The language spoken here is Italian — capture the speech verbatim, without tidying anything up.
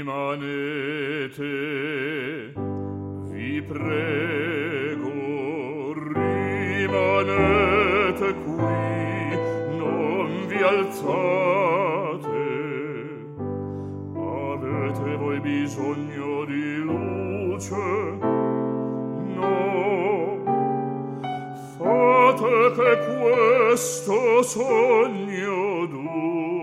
rimanete, vi prego, rimanete qui, non vi alzate. Avete voi bisogno di luce? No, fate che questo sogno duri.